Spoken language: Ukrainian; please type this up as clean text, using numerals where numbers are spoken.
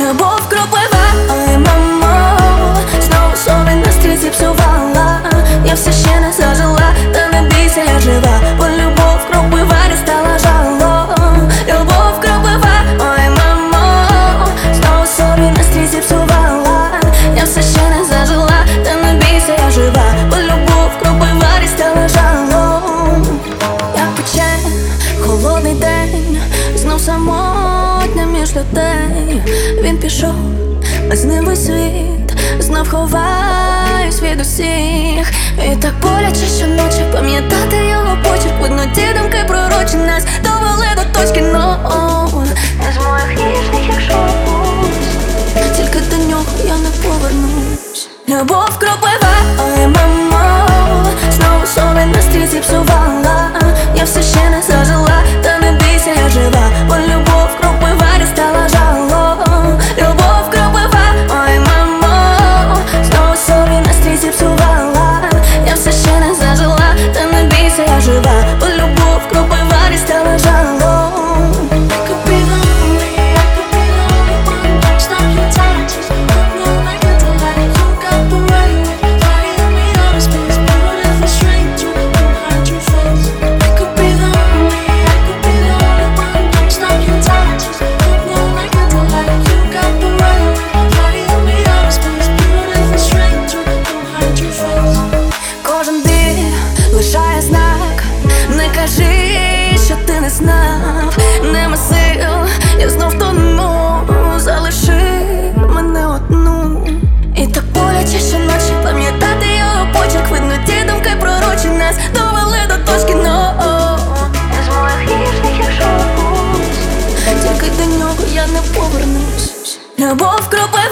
Любов кропива, ой, мамо, знову собі настрій зіпсувала. Я все ще не зажила, та не бійся, я жива, бо любов кропива дістала жало. Любов кропива, ой, мамо, знову собі настрій зіпсувала. Я все ще не зажила, та не бійся, я жива, бо любов кропива дістала жало. Як пече холодний день, знов самотня між людей. Він пішов, а з ним весь світ, знов ховаюсь від усіх. І так боляче щоночі пам'ятати його почерк. Видно, ті думки пророчі нас довели до точки ноль. Не з моїх ніжних, якщо пусть, тільки до нього я не повернусь. Любов кропива, ой, мамо, знову собі настрій зіпсувала. Я все ще не зажила, та не бійся, я жива, бо любов кропива дістала жало. Любов кропива, ой, мамо, знову собі настрій зіпсувала. Я все ще не зажила, та не бійся, я жива, бо любов кропива дістала жало. Кожен біль лишає знак. Не кажи, що ти не знав. Нема сил, я знов тону. Залиши мене одну. І так боляче щоночі пам'ятати його почерк. Видно, ті думки пророчі нас довели до точки ноль. Не з моїх ніжних, якщо пусть, тільки до нього я не повернусь. Любов кропива,